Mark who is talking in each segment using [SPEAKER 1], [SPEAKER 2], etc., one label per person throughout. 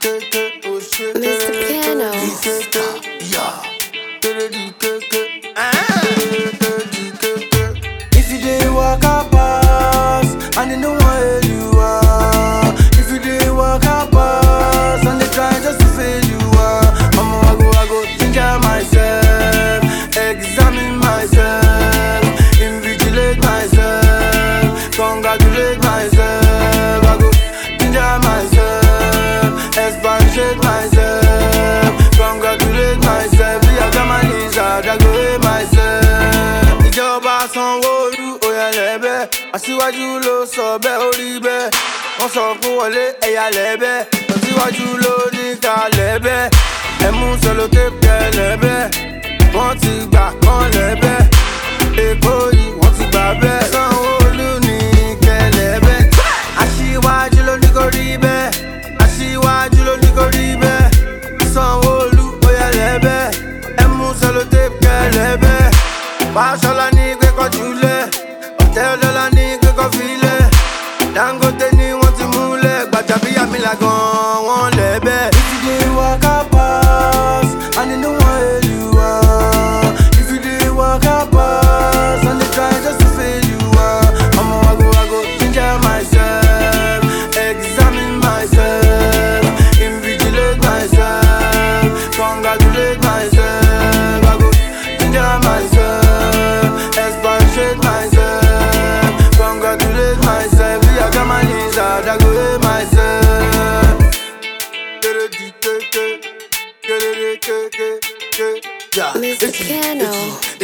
[SPEAKER 1] Mr. Piano.
[SPEAKER 2] If you didn't walk up pass, and they don't want you are. If you didn't walk up pass, and they try just to fail you are. I go ginger myself, examine myself, invigilate myself, congratulate myself. I go ginger myself, expatiate myself, congratulate myself. I got my lizard, I go hate myself. Ìjọba Sanwó-Olú òyà lẹ́bẹ̀, aṣíwájú ló sọ bẹ́ẹ̀ ó rí bẹ́ẹ̀. Wọ́n sọ fún Wọlé ẹ̀yà lẹ́bẹ̀, aṣíwájú ló ní ká lẹ́bẹ̀. Ẹ̀mú sẹlótéèpù kẹ lẹ́bẹ̀, wọ́n ti gbà kán lẹ́bẹ̀. Èkó yìí wọ́n ti gbà bẹ́ẹ̀. Sanwó-Olú ní kẹ lẹ́bẹ̀. Aṣíwájú ló ní kó rí bẹ́ẹ̀, aṣíwájú ló ní kó rí bẹ́ẹ̀. Sanwó-Olú òyà lẹ́bẹ̀, ẹ̀mú sẹlótéèpù kẹ lẹ́bẹ̀. Fáṣọlá ní pé kó jùlẹ̀, Ọ̀tẹ́dọ́lá ní pé kó filẹ̀. Dangote ní wọ́n ti múlẹ̀, Gbajabiamila gan wọ́n lẹ́bẹ̀. If you dey waka pass, and they no wan hail you are. If you dey waka pass, and they try just to fail you are. I go ginger myself, examine myself, invigilate myself, congratulate myself. I go ginger myself, expatiate myself, congratulate myself. I got my lizard, I go hate myself.
[SPEAKER 1] Mr. Piano.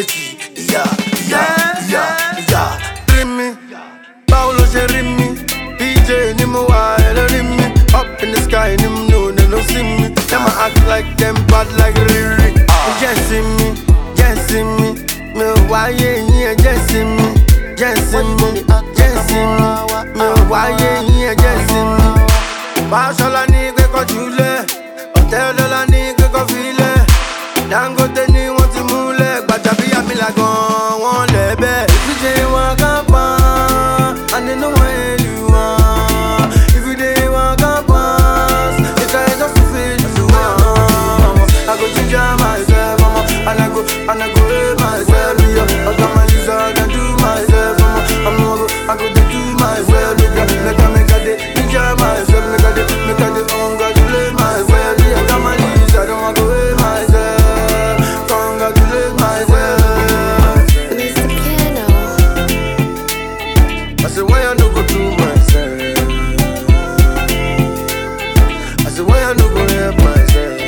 [SPEAKER 2] Rí mi, báwo ló ṣe rí mi? DJ ni mo wà ẹlẹ́rìí mi. Up in the sky ni mo know they no see me. Them a act like them bad like Riri. Jẹ́ mi, mi ò wáyé yín ẹ jẹ́ sí mi. Mi ò wáyé yín ẹ jẹ́ sí mi. Fáṣọlá ní pé kó jùlẹ̀, Ọ̀tẹ́dọ́lá ní pé kó filẹ̀. Dangote ní wọ́n ti múlẹ̀, Gbajabiamila gan wọ́n lẹ́bẹ̀. If you dey waka pass, and they no wan hail you are. If you dey waka pass, they try just to fail you are. I go ginger myself, and I go hate myself. I got my lizard and do myself, I go do myself. Make I dey ginger myself, make I dey congratulate myself. I got my lizard, I go hate myself, congratulate myself.
[SPEAKER 1] Mr. Piano.
[SPEAKER 2] I say why I no go do myself? I say why I no go help myself?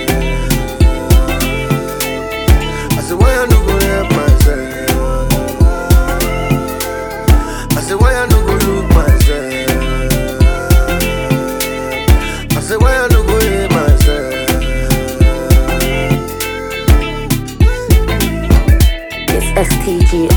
[SPEAKER 2] I say why I no go help myself? I say why I no go look myself? I say why I no go hate myself?
[SPEAKER 3] It's STG